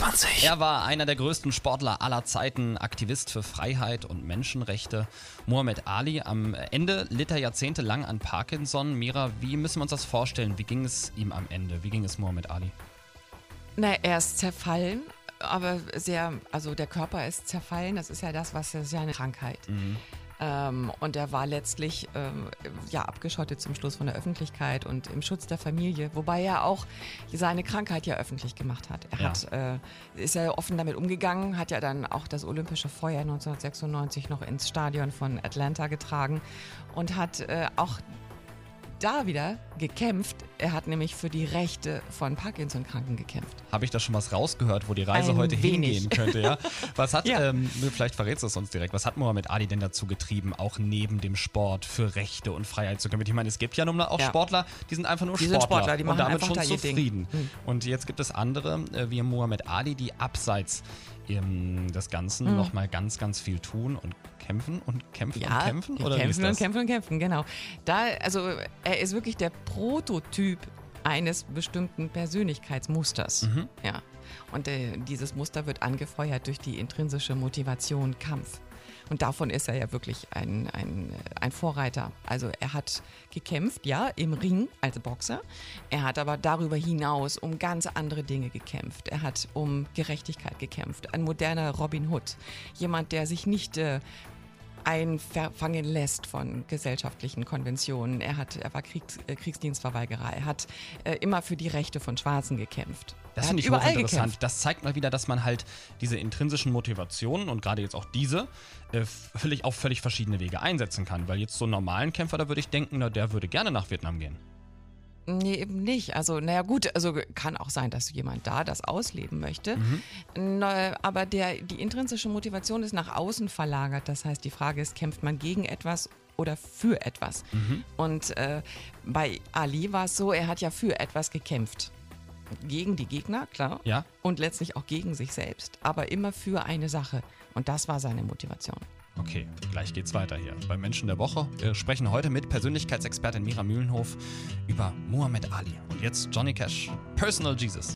24. Er war einer der größten Sportler aller Zeiten, Aktivist für Freiheit und Menschenrechte. Muhammad Ali, am Ende litt er jahrzehntelang an Parkinson. Mira, wie müssen wir uns das vorstellen? Wie ging es ihm am Ende? Wie ging es Muhammad Ali? Na, er ist zerfallen, aber also der Körper ist zerfallen. Das ist ja das ist ja eine Krankheit. Und er war letztlich abgeschottet zum Schluss von der Öffentlichkeit und im Schutz der Familie, wobei er auch seine Krankheit ja öffentlich gemacht hat. Ist ja offen damit umgegangen, hat ja dann auch das olympische Feuer 1996 noch ins Stadion von Atlanta getragen und hat auch da wieder gekämpft. Er hat nämlich für die Rechte von Parkinson-Kranken gekämpft. Habe ich da schon was rausgehört, wo die Reise heute hingehen könnte? Ja? Was hat, vielleicht verrätst du es uns direkt, was hat Muhammad Ali denn dazu getrieben, auch neben dem Sport für Rechte und Freiheit zu kämpfen? Ich meine, es gibt ja nun auch Sportler, die sind einfach nur Sportler, die und damit schon da zufrieden. Und jetzt gibt es andere, wie Muhammad Ali, die abseits des Ganzen nochmal ganz, ganz viel tun und kämpfen und kämpfen und kämpfen? Oder kämpfen, genau. Er ist wirklich der Prototyp eines bestimmten Persönlichkeitsmusters. Ja. Und dieses Muster wird angefeuert durch die intrinsische Motivation Kampf. Und davon ist er ja wirklich ein Vorreiter. Also er hat gekämpft, ja, im Ring als Boxer. Er hat aber darüber hinaus um ganz andere Dinge gekämpft. Er hat um Gerechtigkeit gekämpft. Ein moderner Robin Hood. Jemand, der sich nicht einfangen lässt von gesellschaftlichen Konventionen. Er war Kriegsdienstverweigerer. Er hat immer für die Rechte von Schwarzen gekämpft. Das finde ich hochinteressant. Das zeigt mal wieder, dass man halt diese intrinsischen Motivationen und gerade jetzt auch diese auf völlig verschiedene Wege einsetzen kann. Weil jetzt so einen normalen Kämpfer, da würde ich denken, der würde gerne nach Vietnam gehen. Nee, eben nicht. Also, kann auch sein, dass jemand da das ausleben möchte. Aber die intrinsische Motivation ist nach außen verlagert. Das heißt, die Frage ist, kämpft man gegen etwas oder für etwas? Und bei Ali war es so, er hat ja für etwas gekämpft. Gegen die Gegner, klar. Ja. Und letztlich auch gegen sich selbst. Aber immer für eine Sache. Und das war seine Motivation. Okay, gleich geht's weiter hier beim Menschen der Woche. Wir sprechen heute mit Persönlichkeitsexpertin Mira Mühlenhof über Muhammad Ali. Und jetzt Johnny Cash, Personal Jesus.